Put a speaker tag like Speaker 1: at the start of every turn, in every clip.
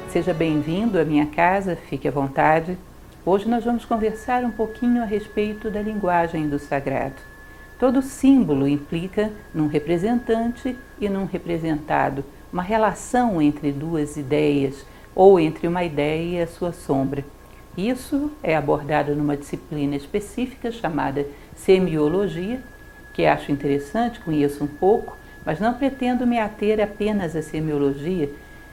Speaker 1: Seja bem-vindo à minha casa, fique à vontade. Hoje nós vamos conversar um pouquinho a respeito da linguagem do sagrado. Todo símbolo implica num representante e num representado, uma relação entre duas ideias ou entre uma ideia e a sua sombra. Isso é abordado numa disciplina específica chamada semiologia, que acho interessante, conheço um pouco, mas não pretendo me ater apenas à semiologia,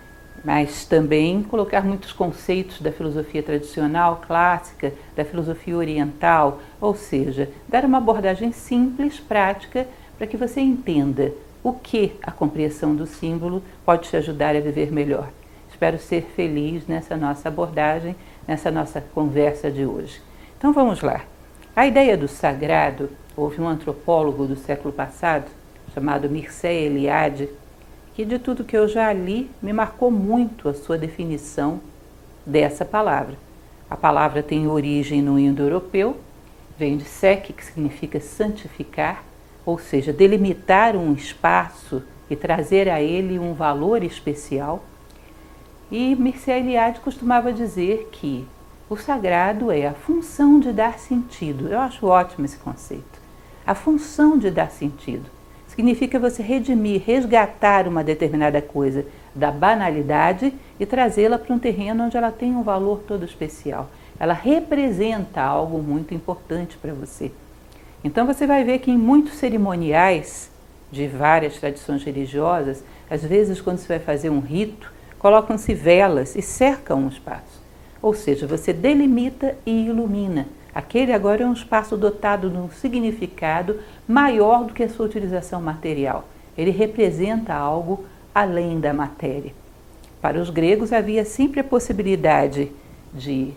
Speaker 1: mas também colocar muitos conceitos da filosofia tradicional, clássica, da filosofia oriental, ou seja, dar uma abordagem simples, prática, para que você entenda o que a compreensão do símbolo pode te ajudar a viver melhor. Espero ser feliz nessa nossa abordagem, nessa nossa conversa de hoje. Então vamos lá. A ideia do sagrado, houve um antropólogo do século passado, chamado Mircea Eliade, que de tudo que eu já li, me marcou muito a sua definição dessa palavra. A palavra tem origem no indo-europeu, vem de sek, que significa santificar, ou seja, delimitar um espaço e trazer a ele um valor especial. E Mircea Eliade costumava dizer que o sagrado é a função de dar sentido. Eu acho ótimo esse conceito. A função de dar sentido. Significa você redimir, resgatar uma determinada coisa da banalidade e trazê-la para um terreno onde ela tem um valor todo especial. Ela representa algo muito importante para você. Então você vai ver que em muitos cerimoniais de várias tradições religiosas, às vezes quando você vai fazer um rito, colocam-se velas e cercam um espaço. Ou seja, você delimita e ilumina. Aquele agora é um espaço dotado de um significado maior do que a sua utilização material. Ele representa algo além da matéria. Para os gregos havia sempre a possibilidade de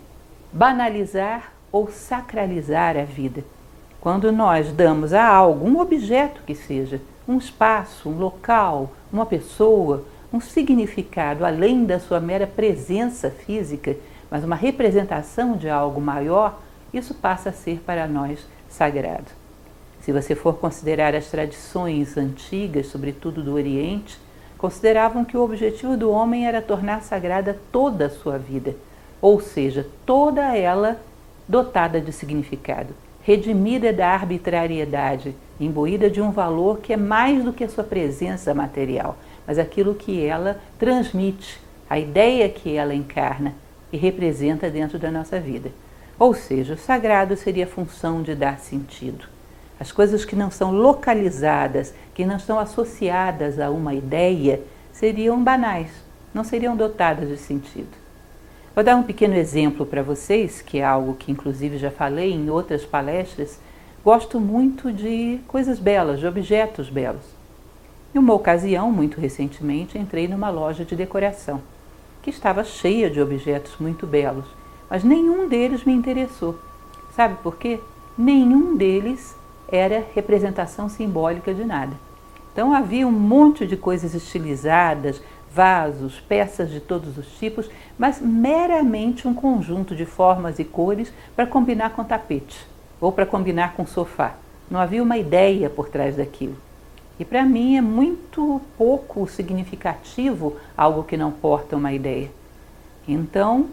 Speaker 1: banalizar ou sacralizar a vida. Quando nós damos a algo, um objeto que seja, um espaço, um local, uma pessoa, um significado além da sua mera presença física, mas uma representação de algo maior, isso passa a ser para nós sagrado. Se você for considerar as tradições antigas, sobretudo do Oriente, consideravam que o objetivo do homem era tornar sagrada toda a sua vida, ou seja, toda ela dotada de significado, redimida da arbitrariedade, imbuída de um valor que é mais do que a sua presença material, mas aquilo que ela transmite, a ideia que ela encarna e representa dentro da nossa vida. Ou seja, o sagrado seria a função de dar sentido. As coisas que não são localizadas, que não estão associadas a uma ideia, seriam banais, não seriam dotadas de sentido. Vou dar um pequeno exemplo para vocês, que é algo que inclusive já falei em outras palestras. Gosto muito de coisas belas, de objetos belos. Em uma ocasião, muito recentemente, entrei numa loja de decoração, que estava cheia de objetos muito belos, mas nenhum deles me interessou. Sabe por quê? Nenhum deles era representação simbólica de nada. Então havia um monte de coisas estilizadas, vasos, peças de todos os tipos, mas meramente um conjunto de formas e cores para combinar com tapete ou para combinar com sofá. Não havia uma ideia por trás daquilo. E para mim é muito pouco significativo algo que não porta uma ideia. Então,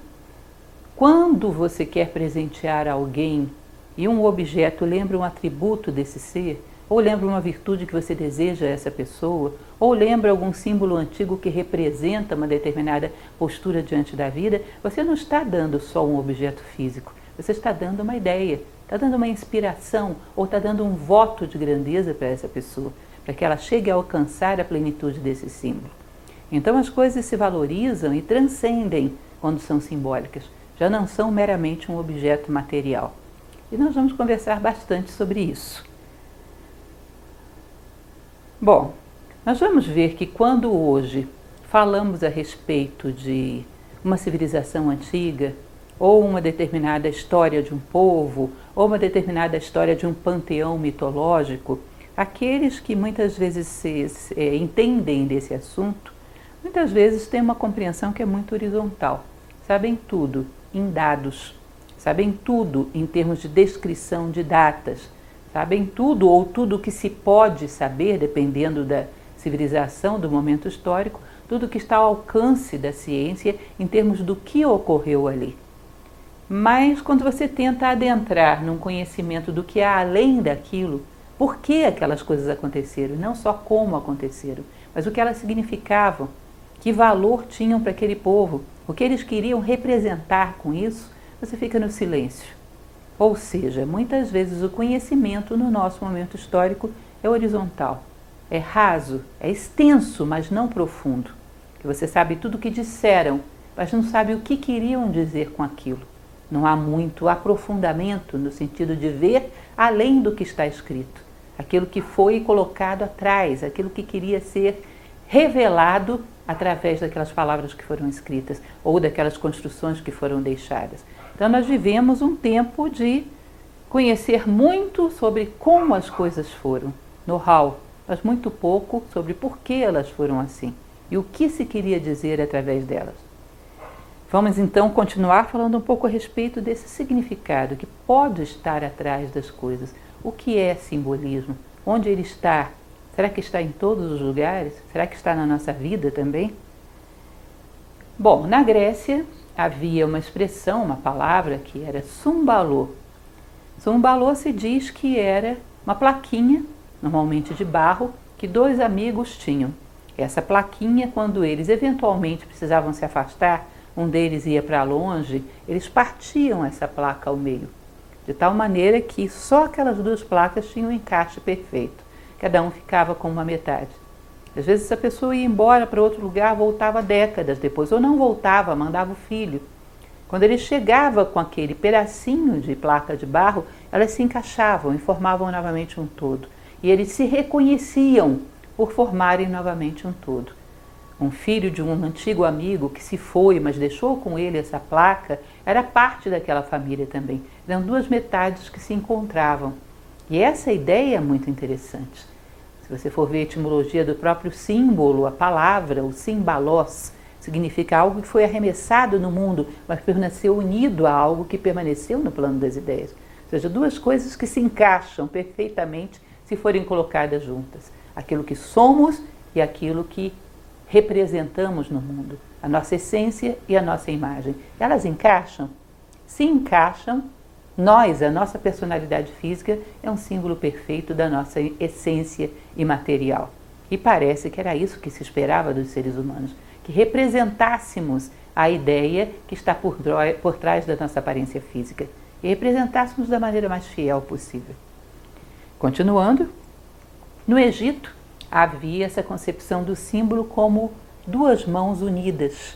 Speaker 1: quando você quer presentear alguém e um objeto lembra um atributo desse ser, ou lembra uma virtude que você deseja a essa pessoa, ou lembra algum símbolo antigo que representa uma determinada postura diante da vida, você não está dando só um objeto físico, você está dando uma ideia, está dando uma inspiração, ou está dando um voto de grandeza para essa pessoa, para que ela chegue a alcançar a plenitude desse símbolo. Então as coisas se valorizam e transcendem quando são simbólicas. Já não são meramente um objeto material. E nós vamos conversar bastante sobre isso. Bom, nós vamos ver que quando hoje falamos a respeito de uma civilização antiga, ou uma determinada história de um povo, ou uma determinada história de um panteão mitológico, aqueles que muitas vezes entendem desse assunto, muitas vezes têm uma compreensão que é muito horizontal. Sabem tudo em dados, sabem tudo em termos de descrição de datas, sabem tudo ou tudo o que se pode saber, dependendo da civilização, do momento histórico, tudo que está ao alcance da ciência em termos do que ocorreu ali. Mas quando você tenta adentrar num conhecimento do que há além daquilo, por que aquelas coisas aconteceram, e não só como aconteceram, mas o que elas significavam, que valor tinham para aquele povo, o que eles queriam representar com isso, você fica no silêncio. Ou seja, muitas vezes o conhecimento no nosso momento histórico é horizontal, é raso, é extenso, mas não profundo. Que você sabe tudo o que disseram, mas não sabe o que queriam dizer com aquilo. Não há muito aprofundamento no sentido de ver além do que está escrito. Aquilo que foi colocado atrás, aquilo que queria ser revelado através daquelas palavras que foram escritas ou daquelas construções que foram deixadas. Então nós vivemos um tempo de conhecer muito sobre como as coisas foram, know-how, mas muito pouco sobre por que elas foram assim e o que se queria dizer através delas. Vamos então continuar falando um pouco a respeito desse significado que pode estar atrás das coisas. O que é simbolismo? Onde ele está? Será que está em todos os lugares? Será que está na nossa vida também? Bom, na Grécia havia uma expressão, uma palavra que era sumbalô. Sumbalô se diz que era uma plaquinha, normalmente de barro, que dois amigos tinham. Essa plaquinha, quando eles eventualmente precisavam se afastar, um deles ia para longe, eles partiam essa placa ao meio, de tal maneira que só aquelas duas placas tinham um encaixe perfeito. Cada um ficava com uma metade. Às vezes essa pessoa ia embora para outro lugar, voltava décadas depois, ou não voltava, mandava o filho. Quando ele chegava com aquele pedacinho de placa de barro, elas se encaixavam e formavam novamente um todo. E eles se reconheciam por formarem novamente um todo. Um filho de um antigo amigo que se foi, mas deixou com ele essa placa, era parte daquela família também. Eram duas metades que se encontravam. E essa ideia é muito interessante. Se você for ver a etimologia do próprio símbolo, a palavra, o simbalós, significa algo que foi arremessado no mundo, mas permaneceu unido a algo que permaneceu no plano das ideias. Ou seja, duas coisas que se encaixam perfeitamente se forem colocadas juntas. Aquilo que somos e aquilo que representamos no mundo. A nossa essência e a nossa imagem. Elas encaixam? Se encaixam, nós, a nossa personalidade física, é um símbolo perfeito da nossa essência imaterial. E parece que era isso que se esperava dos seres humanos, que representássemos a ideia que está por trás da nossa aparência física e representássemos da maneira mais fiel possível. Continuando, no Egito havia essa concepção do símbolo como duas mãos unidas.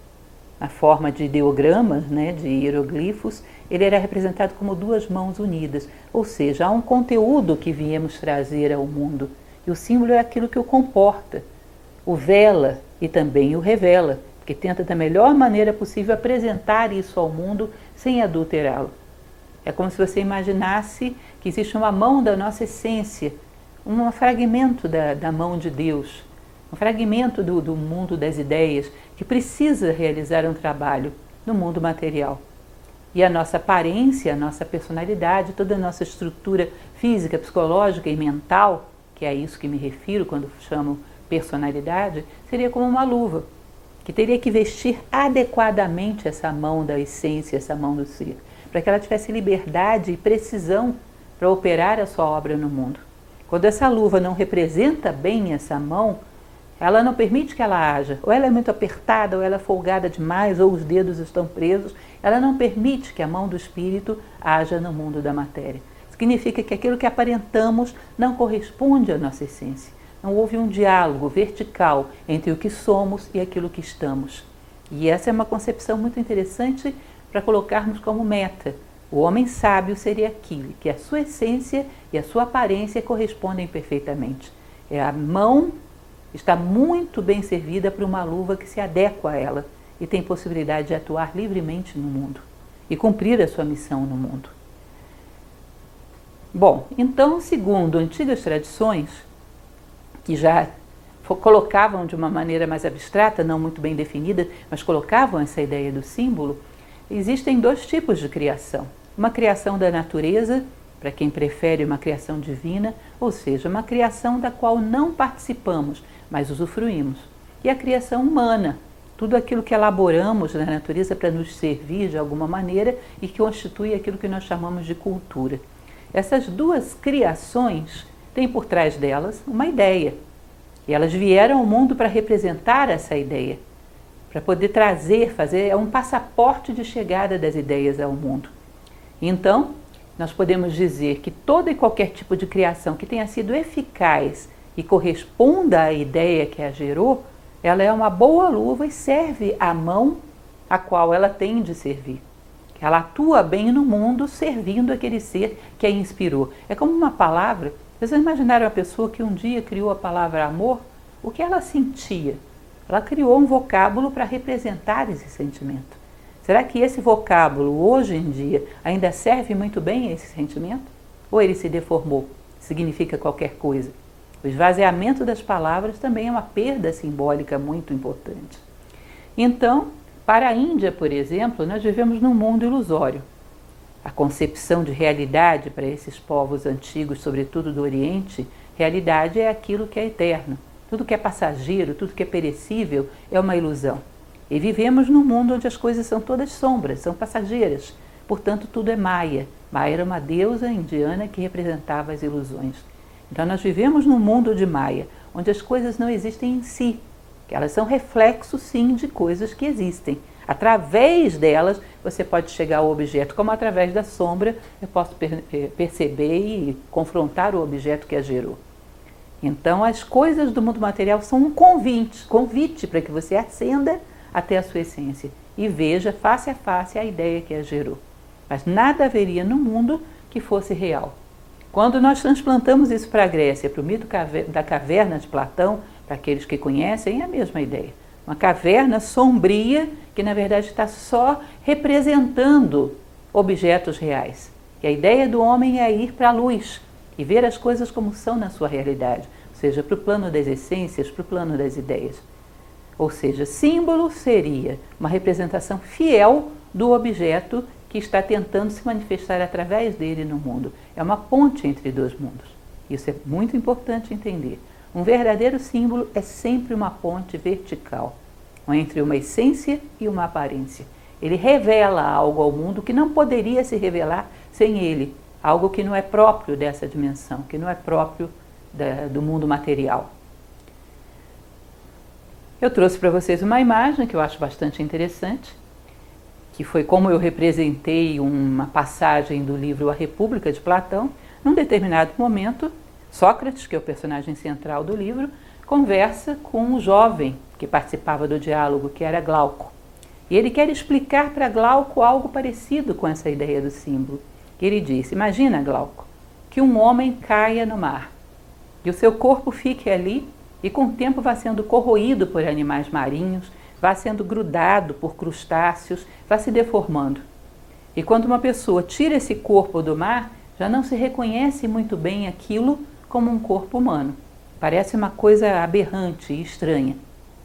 Speaker 1: Na forma de ideogramas, de hieroglifos, ele era representado como duas mãos unidas, ou seja, há um conteúdo que viemos trazer ao mundo, e o símbolo é aquilo que o comporta, o vela e também o revela, que tenta da melhor maneira possível apresentar isso ao mundo sem adulterá-lo. É como se você imaginasse que existe uma mão da nossa essência, um fragmento da mão de Deus, um fragmento do mundo das ideias que precisa realizar um trabalho no mundo material. E a nossa aparência, a nossa personalidade, toda a nossa estrutura física, psicológica e mental, que é a isso que me refiro quando chamo personalidade, seria como uma luva, que teria que vestir adequadamente essa mão da essência, essa mão do ser, para que ela tivesse liberdade e precisão para operar a sua obra no mundo. Quando essa luva não representa bem essa mão, ela não permite que ela haja, ou ela é muito apertada, ou ela é folgada demais, ou os dedos estão presos, ela não permite que a mão do espírito haja no mundo da matéria. Significa que aquilo que aparentamos não corresponde à nossa essência. Não houve um diálogo vertical entre o que somos e aquilo que estamos. E essa é uma concepção muito interessante para colocarmos como meta. O homem sábio seria aquele que a sua essência e a sua aparência correspondem perfeitamente. A mão está muito bem servida para uma luva que se adequa a ela e tem possibilidade de atuar livremente no mundo e cumprir a sua missão no mundo. Bom, então, segundo antigas tradições, que já colocavam de uma maneira mais abstrata, não muito bem definida, mas colocavam essa ideia do símbolo, existem dois tipos de criação. Uma criação da natureza, para quem prefere uma criação divina, ou seja, uma criação da qual não participamos, mas usufruímos. e a criação humana. Tudo aquilo que elaboramos na natureza para nos servir de alguma maneira e que constitui aquilo que nós chamamos de cultura. Essas duas criações têm por trás delas uma ideia. E elas vieram ao mundo para representar essa ideia, para poder fazer um passaporte de chegada das ideias ao mundo. Então, nós podemos dizer que todo e qualquer tipo de criação que tenha sido eficaz e corresponda à ideia que a gerou, ela é uma boa luva e serve à mão a qual ela tem de servir. Ela atua bem no mundo servindo aquele ser que a inspirou. É como uma palavra. Vocês imaginaram a pessoa que um dia criou a palavra amor? O que ela sentia? Ela criou um vocábulo para representar esse sentimento. Será que esse vocábulo, hoje em dia, ainda serve muito bem a esse sentimento? Ou ele se deformou? Significa qualquer coisa? O esvaziamento das palavras também é uma perda simbólica muito importante. Então, para a Índia, por exemplo, nós vivemos num mundo ilusório. A concepção de realidade para esses povos antigos, sobretudo do Oriente, realidade é aquilo que é eterno. Tudo que é passageiro, tudo que é perecível é uma ilusão. E vivemos num mundo onde as coisas são todas sombras, são passageiras. Portanto, tudo é Maya. Maya era uma deusa indiana que representava as ilusões. Então, nós vivemos num mundo de Maya, onde as coisas não existem em si. Elas são reflexos, sim, de coisas que existem. Através delas, você pode chegar ao objeto, como através da sombra eu posso perceber e confrontar o objeto que a gerou. Então, as coisas do mundo material são um convite para que você ascenda até a sua essência e veja face a face a ideia que a gerou. Mas nada haveria no mundo que fosse real. Quando nós transplantamos isso para a Grécia, para o mito da caverna de Platão, para aqueles que conhecem, é a mesma ideia. Uma caverna sombria que, na verdade, está só representando objetos reais. E a ideia do homem é ir para a luz e ver as coisas como são na sua realidade, ou seja, para o plano das essências, para o plano das ideias. Ou seja, símbolo seria uma representação fiel do objeto que está tentando se manifestar através dele no mundo. É uma ponte entre dois mundos. Isso é muito importante entender. Um verdadeiro símbolo é sempre uma ponte vertical, entre uma essência e uma aparência. Ele revela algo ao mundo que não poderia se revelar sem ele, algo que não é próprio dessa dimensão, que não é próprio do mundo material. Eu trouxe para vocês uma imagem que eu acho bastante interessante, que foi como eu representei uma passagem do livro A República de Platão. Num determinado momento, Sócrates, que é o personagem central do livro, conversa com um jovem que participava do diálogo, que era Glauco. E ele quer explicar para Glauco algo parecido com essa ideia do símbolo. Ele disse: imagina, Glauco, que um homem caia no mar e o seu corpo fique ali e com o tempo vá sendo corroído por animais marinhos, vá sendo grudado por crustáceos, vá se deformando. E quando uma pessoa tira esse corpo do mar, já não se reconhece muito bem aquilo como um corpo humano. Parece uma coisa aberrante e estranha.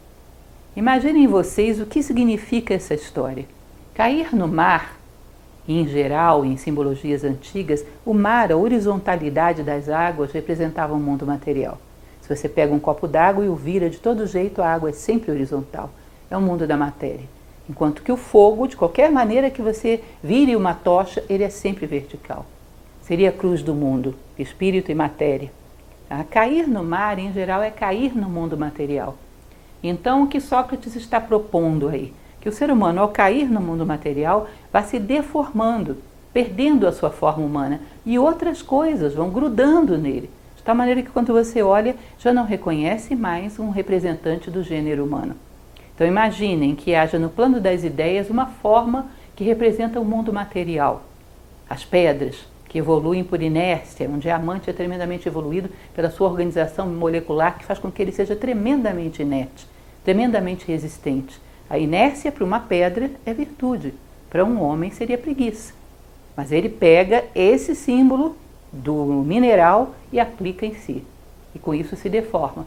Speaker 1: Imaginem vocês o que significa essa história. Cair no mar, em geral, em simbologias antigas, o mar, a horizontalidade das águas, representava o mundo material. Se você pega um copo d'água e o vira de todo jeito, a água é sempre horizontal. É o mundo da matéria. Enquanto que o fogo, de qualquer maneira que você vire uma tocha, ele é sempre vertical. Seria a cruz do mundo, espírito e matéria. Cair no mar, em geral, é cair no mundo material. Então, o que Sócrates está propondo aí? Que o ser humano, ao cair no mundo material, vai se deformando, perdendo a sua forma humana, e outras coisas vão grudando nele, de tal maneira que quando você olha, já não reconhece mais um representante do gênero humano. Então imaginem que haja no plano das ideias uma forma que representa o mundo material. As pedras, que evoluem por inércia, um diamante é tremendamente evoluído pela sua organização molecular, que faz com que ele seja tremendamente inerte, tremendamente resistente. A inércia para uma pedra é virtude, para um homem seria preguiça. Mas ele pega esse símbolo do mineral e aplica em si, e com isso se deforma.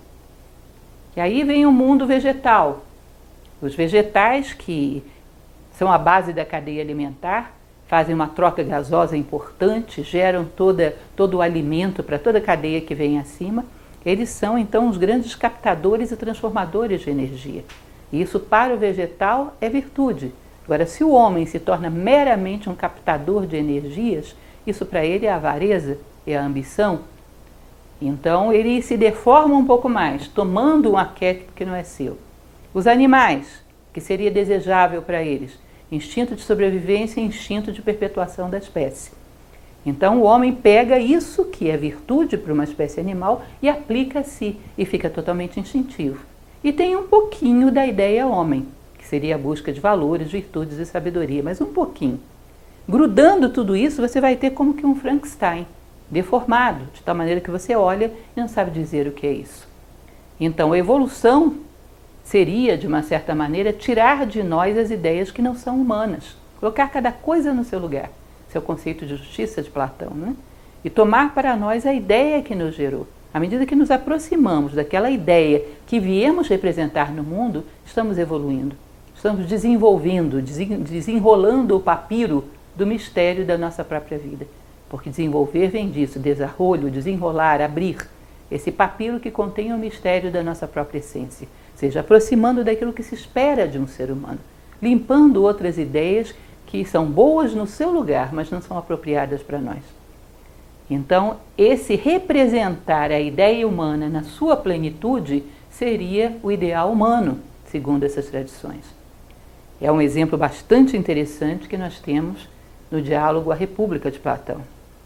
Speaker 1: E aí vem o mundo vegetal. Os vegetais, que são a base da cadeia alimentar, fazem uma troca gasosa importante, geram todo o alimento para toda a cadeia que vem acima, Eles são, então, os grandes captadores e transformadores de energia. E isso, para o vegetal, é virtude. Agora, se o homem se torna meramente um captador de energias, isso para ele é a avareza, é a ambição. Então, ele se deforma um pouco mais, tomando um arquétipo que não é seu. Os animais, que seria desejável para eles, instinto de sobrevivência e instinto de perpetuação da espécie. Então o homem pega isso, que é virtude para uma espécie animal, e aplica a si, e fica totalmente instintivo. E tem um pouquinho da ideia homem, que seria a busca de valores, virtudes e sabedoria, mas um pouquinho. Grudando tudo isso, você vai ter como que um Frankenstein, deformado, de tal maneira que você olha e não sabe dizer o que é isso. Então a evolução seria, de uma certa maneira, tirar de nós as ideias que não são humanas, colocar cada coisa no seu lugar. Esse é o conceito de justiça de Platão, né? E tomar para nós a ideia que nos gerou. À medida que nos aproximamos daquela ideia que viemos representar no mundo, estamos evoluindo, estamos desenvolvendo, desenrolando o papiro do mistério da nossa própria vida. Porque desenvolver vem disso, desarrolho, desenrolar, abrir. Esse papiro que contém o mistério da nossa própria essência. Ou seja, aproximando daquilo que se espera de um ser humano. Limpando outras ideias que são boas no seu lugar, mas não são apropriadas para nós. Então, esse representar a ideia humana na sua plenitude seria o ideal humano, segundo essas tradições. É um exemplo bastante interessante que nós temos no diálogo A República de Platão.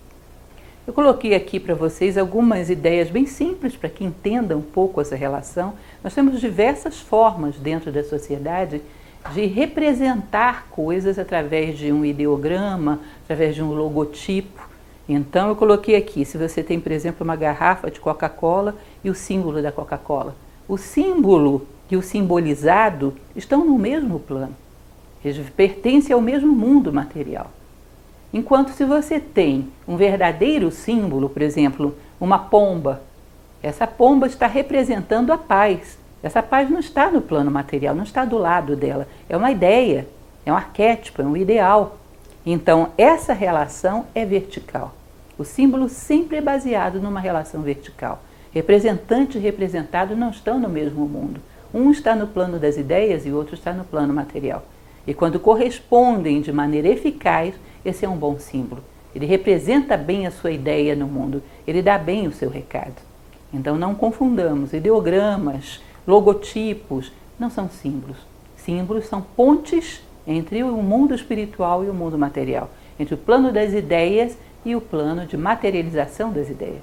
Speaker 1: Eu coloquei aqui para vocês algumas ideias bem simples para que entendam um pouco essa relação. Nós temos diversas formas dentro da sociedade de representar coisas através de um ideograma, através de um logotipo. Então eu coloquei aqui, se você tem, por exemplo, uma garrafa de Coca-Cola e o símbolo da Coca-Cola. O símbolo e o simbolizado estão no mesmo plano. Eles pertencem ao mesmo mundo material. Enquanto se você tem um verdadeiro símbolo, por exemplo, uma pomba, essa pomba está representando a paz. Essa paz não está no plano material, não está do lado dela. É uma ideia, é um arquétipo, é um ideal. Então, essa relação é vertical. O símbolo sempre é baseado numa relação vertical. Representante e representado não estão no mesmo mundo. Um está no plano das ideias e o outro está no plano material. E quando correspondem de maneira eficaz, esse é um bom símbolo. Ele representa bem a sua ideia no mundo, ele dá bem o seu recado. Então não confundamos, ideogramas, logotipos, não são símbolos. Símbolos são pontes entre o mundo espiritual e o mundo material, entre o plano das ideias e o plano de materialização das ideias.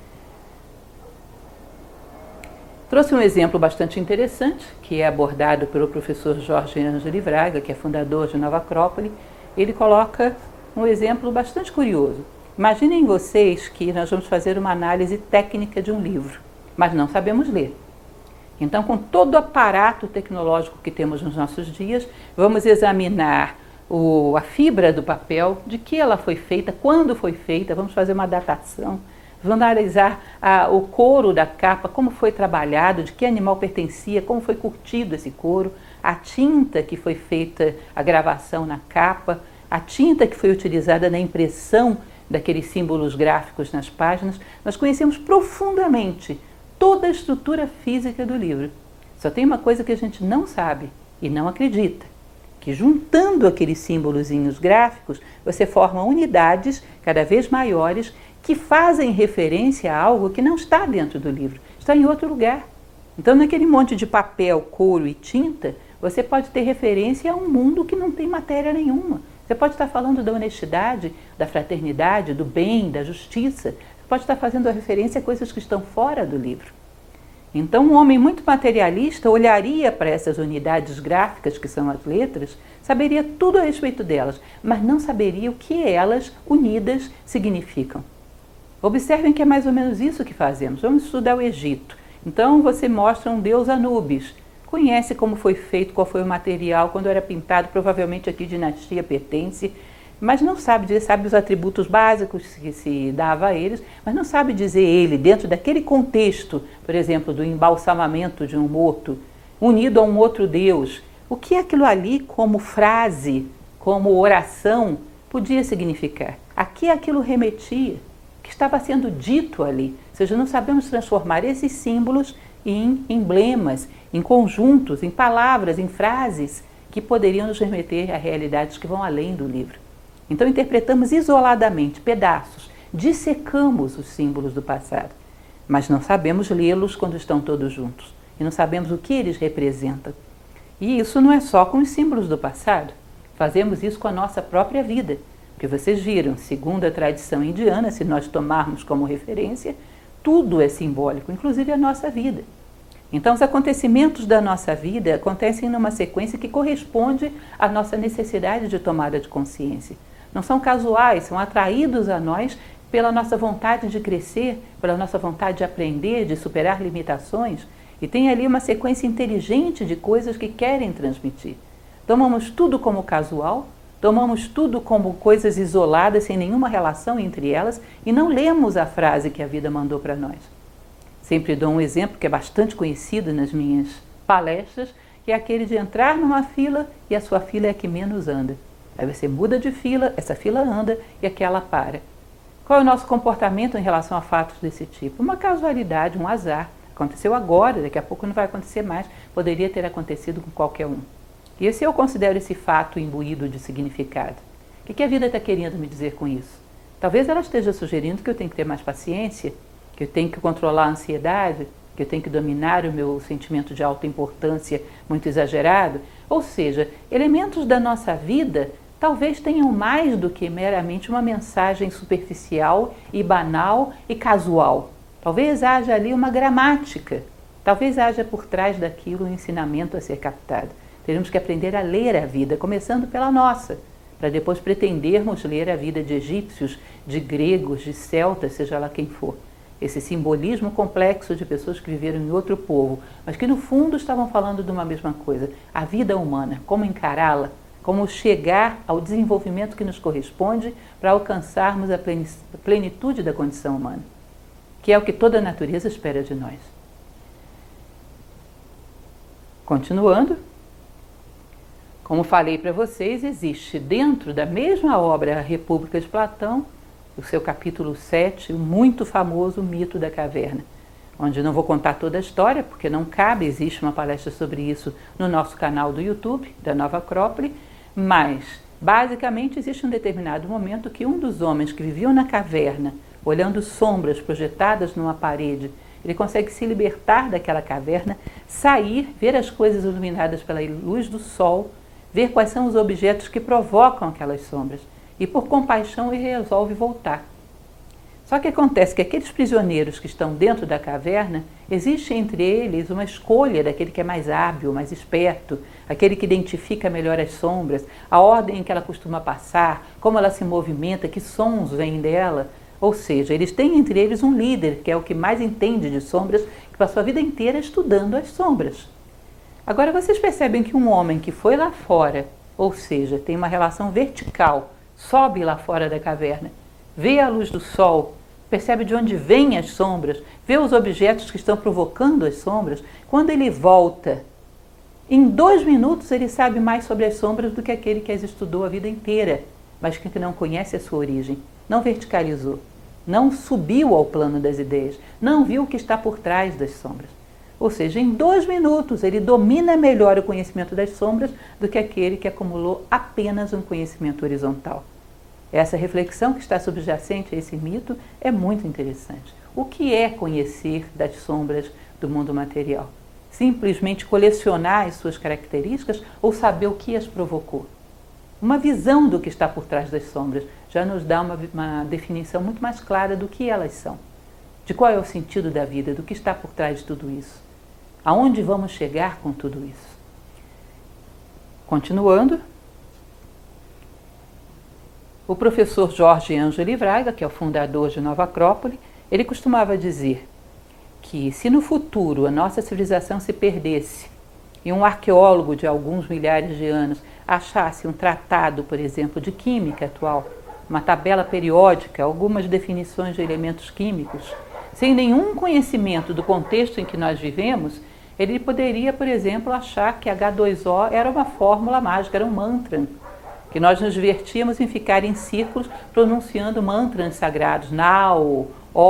Speaker 1: Trouxe um exemplo bastante interessante, que é abordado pelo professor Jorge Ângeli Braga, que é fundador de Nova Acrópole. Ele coloca um exemplo bastante curioso. Imaginem vocês que nós vamos fazer uma análise técnica de um livro, mas não sabemos ler. Então, com todo o aparato tecnológico que temos nos nossos dias, vamos examinar a fibra do papel, de que ela foi feita, quando foi feita, vamos fazer uma datação, vamos analisar o couro da capa, como foi trabalhado, de que animal pertencia, como foi curtido esse couro, a tinta que foi feita, a gravação na capa, a tinta que foi utilizada na impressão daqueles símbolos gráficos nas páginas. Nós conhecemos profundamente toda a estrutura física do livro. Só tem uma coisa que a gente não sabe e não acredita, que juntando aqueles símbolozinhos gráficos, você forma unidades cada vez maiores que fazem referência a algo que não está dentro do livro, está em outro lugar. Então, naquele monte de papel, couro e tinta, você pode ter referência a um mundo que não tem matéria nenhuma. Você pode estar falando da honestidade, da fraternidade, do bem, da justiça. Você pode estar fazendo a referência a coisas que estão fora do livro. Então, um homem muito materialista olharia para essas unidades gráficas, que são as letras, saberia tudo a respeito delas, mas não saberia o que elas, unidas, significam. Observem que é mais ou menos isso que fazemos. Vamos estudar o Egito. Então, você mostra um deus Anubis. Conhece como foi feito, qual foi o material, quando era pintado, provavelmente a que dinastia pertence, mas não sabe dizer, sabe os atributos básicos que se dava a eles, mas não sabe dizer ele, dentro daquele contexto, por exemplo, do embalsamamento de um morto, unido a um outro deus, o que aquilo ali, como frase, como oração, podia significar. A que aquilo remetia, que estava sendo dito ali. Ou seja, não sabemos transformar esses símbolos em emblemas, em conjuntos, em palavras, em frases que poderiam nos remeter a realidades que vão além do livro. Então interpretamos isoladamente pedaços, dissecamos os símbolos do passado, mas não sabemos lê-los quando estão todos juntos e não sabemos o que eles representam. E isso não é só com os símbolos do passado, fazemos isso com a nossa própria vida, porque vocês viram, segundo a tradição indiana, se nós tomarmos como referência, tudo é simbólico, inclusive a nossa vida. Então, os acontecimentos da nossa vida acontecem numa sequência que corresponde à nossa necessidade de tomada de consciência. Não são casuais, são atraídos a nós pela nossa vontade de crescer, pela nossa vontade de aprender, de superar limitações, e tem ali uma sequência inteligente de coisas que querem transmitir. Tomamos tudo como casual, tomamos tudo como coisas isoladas, sem nenhuma relação entre elas, e não lemos a frase que a vida mandou para nós. Sempre dou um exemplo que é bastante conhecido nas minhas palestras, que é aquele de entrar numa fila e a sua fila é a que menos anda. Aí você muda de fila, essa fila anda e aquela para. Qual é o nosso comportamento em relação a fatos desse tipo? Uma casualidade, um azar. Aconteceu agora, daqui a pouco não vai acontecer mais, poderia ter acontecido com qualquer um. E se eu considero esse fato imbuído de significado? O que a vida está querendo me dizer com isso? Talvez ela esteja sugerindo que eu tenho que ter mais paciência, que eu tenho que controlar a ansiedade, que eu tenho que dominar o meu sentimento de autoimportância muito exagerado. Ou seja, elementos da nossa vida talvez tenham mais do que meramente uma mensagem superficial e banal e casual. Talvez haja ali uma gramática, talvez haja por trás daquilo um ensinamento a ser captado. Teremos que aprender a ler a vida, começando pela nossa, para depois pretendermos ler a vida de egípcios, de gregos, de celtas, seja lá quem for. Esse simbolismo complexo de pessoas que viveram em outro povo, mas que no fundo estavam falando de uma mesma coisa, a vida humana, como encará-la, como chegar ao desenvolvimento que nos corresponde para alcançarmos a plenitude da condição humana, que é o que toda a natureza espera de nós. Continuando, como falei para vocês, existe dentro da mesma obra A República de Platão, o seu capítulo 7, o muito famoso mito da caverna, onde não vou contar toda a história, porque não cabe, existe uma palestra sobre isso no nosso canal do YouTube, da Nova Acrópole, mas, basicamente, existe um determinado momento que um dos homens que viviam na caverna, olhando sombras projetadas numa parede, ele consegue se libertar daquela caverna, sair, ver as coisas iluminadas pela luz do sol, ver quais são os objetos que provocam aquelas sombras, e por compaixão ele resolve voltar. Só que acontece que aqueles prisioneiros que estão dentro da caverna, existe entre eles uma escolha daquele que é mais hábil, mais esperto, aquele que identifica melhor as sombras, a ordem em que ela costuma passar, como ela se movimenta, que sons vêm dela. Ou seja, eles têm entre eles um líder, que é o que mais entende de sombras, que passou a vida inteira estudando as sombras. Agora vocês percebem que um homem que foi lá fora, ou seja, tem uma relação vertical, sobe lá fora da caverna, vê a luz do sol, percebe de onde vêm as sombras, vê os objetos que estão provocando as sombras. Quando ele volta, em 2 minutos ele sabe mais sobre as sombras do que aquele que as estudou a vida inteira, mas que não conhece a sua origem, não verticalizou, não subiu ao plano das ideias, não viu o que está por trás das sombras. Ou seja, em 2 minutos ele domina melhor o conhecimento das sombras do que aquele que acumulou apenas um conhecimento horizontal. Essa reflexão que está subjacente a esse mito é muito interessante. O que é conhecer das sombras do mundo material? Simplesmente colecionar as suas características ou saber o que as provocou? Uma visão do que está por trás das sombras já nos dá uma definição muito mais clara do que elas são, de qual é o sentido da vida, do que está por trás de tudo isso. Aonde vamos chegar com tudo isso? Continuando, o professor Jorge Ângeli Braga, que é o fundador de Nova Acrópole, ele costumava dizer que se no futuro a nossa civilização se perdesse e um arqueólogo de alguns milhares de anos achasse um tratado, por exemplo, de química atual, uma tabela periódica, algumas definições de elementos químicos, sem nenhum conhecimento do contexto em que nós vivemos, ele poderia, por exemplo, achar que H2O era uma fórmula mágica, era um mantra, que nós nos divertíamos em ficar em círculos pronunciando mantras sagrados, Nau,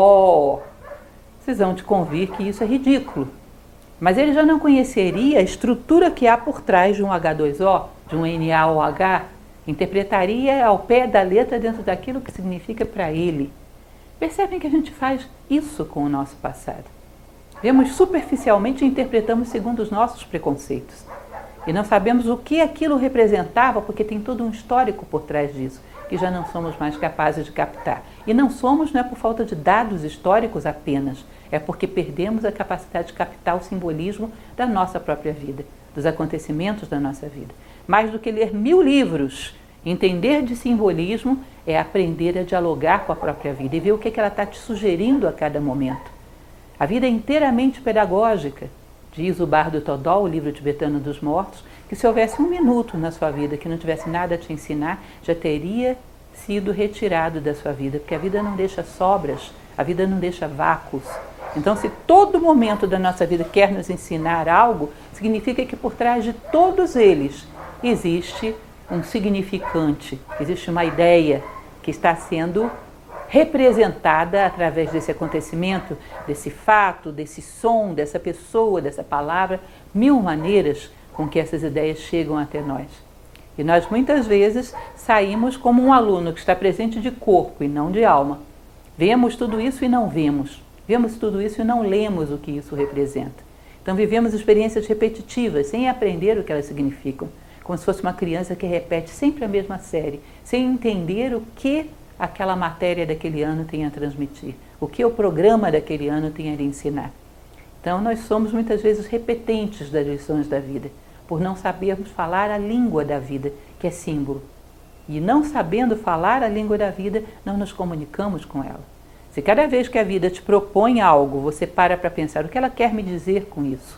Speaker 1: Ó. Vocês vão te convir que isso é ridículo. Mas ele já não conheceria a estrutura que há por trás de um H2O, de um NaOH, interpretaria ao pé da letra dentro daquilo que significa para ele. Percebem que a gente faz isso com o nosso passado. Vemos superficialmente e interpretamos segundo os nossos preconceitos. E não sabemos o que aquilo representava, porque tem todo um histórico por trás disso, que já não somos mais capazes de captar. E não somos, não é por falta de dados históricos apenas, é porque perdemos a capacidade de captar o simbolismo da nossa própria vida, dos acontecimentos da nossa vida. Mais do que ler 1000 livros, entender de simbolismo é aprender a dialogar com a própria vida e ver o que ela está te sugerindo a cada momento. A vida é inteiramente pedagógica. Diz o Bardo Thodol, o livro tibetano dos mortos, que se houvesse 1 minuto na sua vida que não tivesse nada a te ensinar, já teria sido retirado da sua vida, porque a vida não deixa sobras, a vida não deixa vácuos. Então, se todo momento da nossa vida quer nos ensinar algo, significa que por trás de todos eles existe um significante, existe uma ideia que está sendo representada através desse acontecimento, desse fato, desse som, dessa pessoa, dessa palavra, 1000 maneiras com que essas ideias chegam até nós. E nós muitas vezes saímos como um aluno que está presente de corpo e não de alma. Vemos tudo isso e não vemos. Vemos tudo isso e não lemos o que isso representa. Então vivemos experiências repetitivas, sem aprender o que elas significam. Como se fosse uma criança que repete sempre a mesma série, sem entender o que aquela matéria daquele ano tem a transmitir, o que o programa daquele ano tem a lhe ensinar. Então nós somos muitas vezes repetentes das lições da vida, por não sabermos falar a língua da vida, que é símbolo. E não sabendo falar a língua da vida, não nos comunicamos com ela. Se cada vez que a vida te propõe algo, você para pensar o que ela quer me dizer com isso,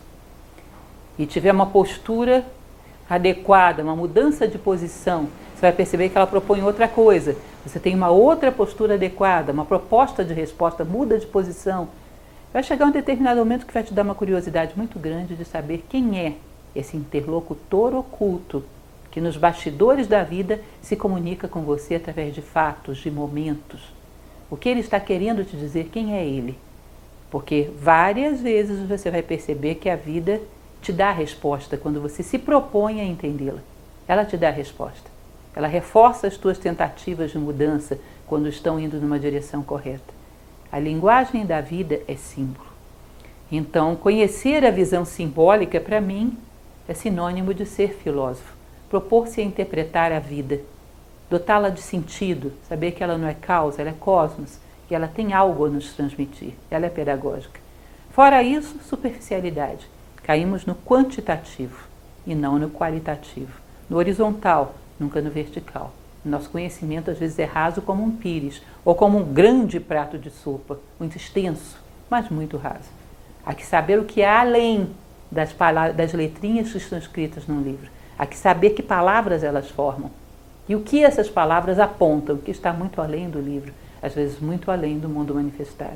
Speaker 1: e tiver uma postura adequada, uma mudança de posição, você vai perceber que ela propõe outra coisa. Você tem uma outra postura adequada, uma proposta de resposta, muda de posição. Vai chegar um determinado momento que vai te dar uma curiosidade muito grande de saber quem é esse interlocutor oculto que nos bastidores da vida se comunica com você através de fatos, de momentos. O que ele está querendo te dizer, quem é ele? Porque várias vezes você vai perceber que a vida te dá a resposta quando você se propõe a entendê-la. Ela te dá a resposta. Ela reforça as tuas tentativas de mudança quando estão indo numa direção correta. A linguagem da vida é símbolo. Então, conhecer a visão simbólica, para mim, é sinônimo de ser filósofo. Propor-se a interpretar a vida, dotá-la de sentido, saber que ela não é causa, ela é cosmos, que ela tem algo a nos transmitir, ela é pedagógica. Fora isso, superficialidade. Caímos no quantitativo e não no qualitativo, no horizontal, nunca no vertical. Nosso conhecimento às vezes é raso como um pires ou como um grande prato de sopa, muito extenso, mas muito raso. Há que saber o que há além das letrinhas que estão escritas num livro. Há que saber que palavras elas formam e o que essas palavras apontam, que está muito além do livro, às vezes muito além do mundo manifestado.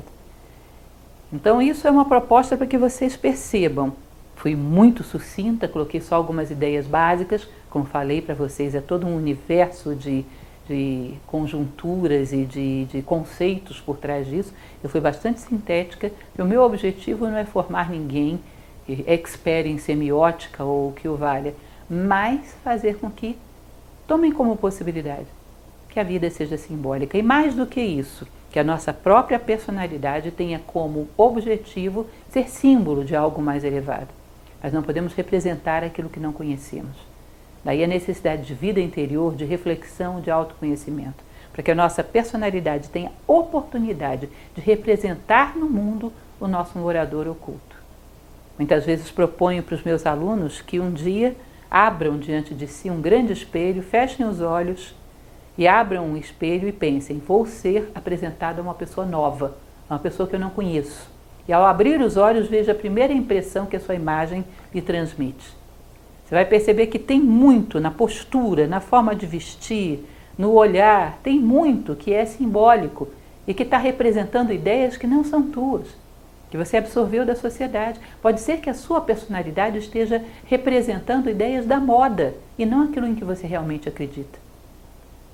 Speaker 1: Então isso é uma proposta para que vocês percebam. Fui muito sucinta, coloquei só algumas ideias básicas, como falei para vocês, é todo um universo de conjunturas e de conceitos por trás disso. Eu fui bastante sintética, e o meu objetivo não é formar ninguém expert em semiótica ou o que o valha, mas fazer com que tomem como possibilidade que a vida seja simbólica. E mais do que isso, que a nossa própria personalidade tenha como objetivo ser símbolo de algo mais elevado. Mas não podemos representar aquilo que não conhecemos. Daí a necessidade de vida interior, de reflexão, de autoconhecimento, para que a nossa personalidade tenha oportunidade de representar no mundo o nosso morador oculto. Muitas vezes proponho para os meus alunos que um dia abram diante de si um grande espelho, fechem os olhos e abram um espelho e pensem, vou ser apresentada a uma pessoa nova, uma pessoa que eu não conheço. E ao abrir os olhos, veja a primeira impressão que a sua imagem lhe transmite. Você vai perceber que tem muito na postura, na forma de vestir, no olhar, tem muito que é simbólico e que está representando ideias que não são tuas, que você absorveu da sociedade. Pode ser que a sua personalidade esteja representando ideias da moda e não aquilo em que você realmente acredita.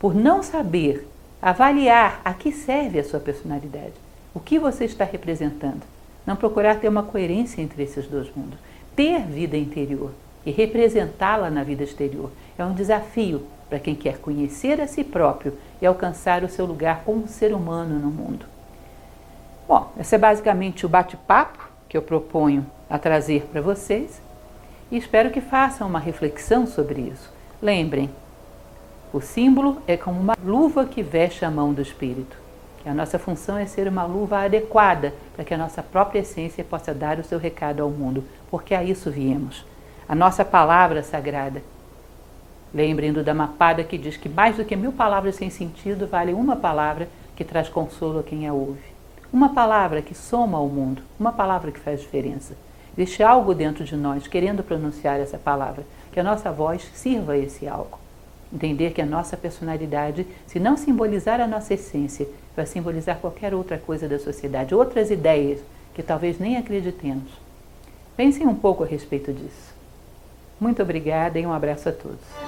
Speaker 1: por não saber avaliar a que serve a sua personalidade, o que você está representando. Não procurar ter uma coerência entre esses dois mundos. Ter vida interior e representá-la na vida exterior é um desafio para quem quer conhecer a si próprio e alcançar o seu lugar como ser humano no mundo. Bom, esse é basicamente o bate-papo que eu proponho a trazer para vocês e espero que façam uma reflexão sobre isso. Lembrem, o símbolo é como uma luva que veste a mão do espírito. A nossa função é ser uma luva adequada para que a nossa própria essência possa dar o seu recado ao mundo, porque a isso viemos. A nossa palavra sagrada. Lembrem do Dhammapada que diz que mais do que 1000 palavras sem sentido vale uma palavra que traz consolo a quem a ouve. Uma palavra que soma ao mundo, uma palavra que faz diferença. Existe algo dentro de nós querendo pronunciar essa palavra, que a nossa voz sirva a esse algo. Entender que a nossa personalidade, se não simbolizar a nossa essência, vai simbolizar qualquer outra coisa da sociedade, outras ideias que talvez nem acreditemos. Pensem um pouco a respeito disso. Muito obrigada e um abraço a todos.